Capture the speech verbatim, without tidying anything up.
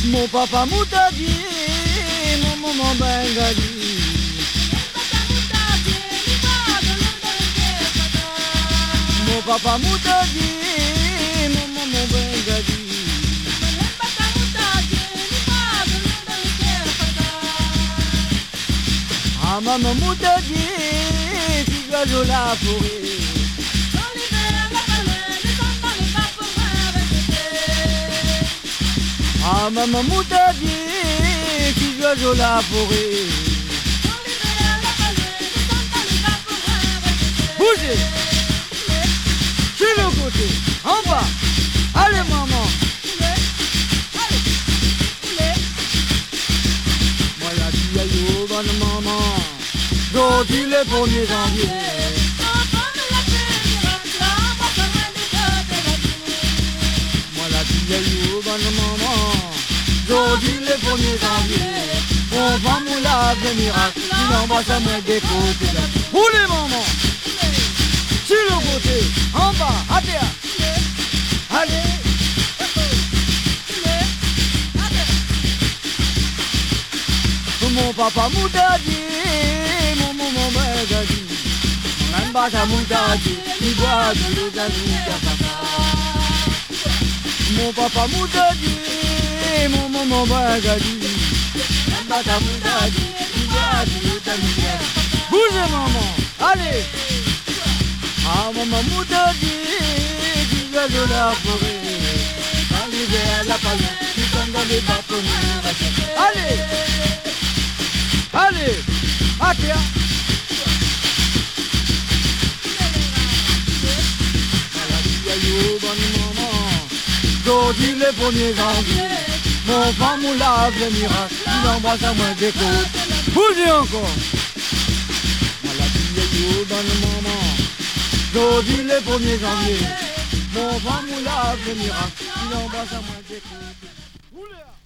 Mon papa moutadi, mon maman bengali. Mon papa moutadi, mon maman bengali. Ah maman moutadi, tu dois jouer la forêt. Ah maman moutadi, tu dois jouer la forêt. Bougez, sur le côté, en bas. Allez maman. Moi la fille aïe au bonne maman. Aujourd'hui le premier janvier. Moi la fille aïe au bonne maman. Aujourd'hui le premier janvier. On va nous laver miracle. Il embrasse à moi des côtés. Roulez maman. Sur le côté, en bas, à terre. Allez. Mon papa moutadi, mon maman bengali. Mon papa moutadi, il boit de l'eau de papa. Mon papa moutadi, mon maman bengali. Mon papa moutadi, il boit de l'eau de papa. Bougez maman, allez. Ah maman moutadi, tu vas de la forêt. Arrivé à la palme, tu tombes dans les bâtonnets. Allez. Allez, à terre. Aujourd'hui le premier janvier, mon femme ou lave le miracle, il embrasse à moi des côtes. Bougez encore. Maladie dans le moment. Aujourd'hui le premier janvier, mon femme ou lave le miracle, il embrasse à moi des côtes.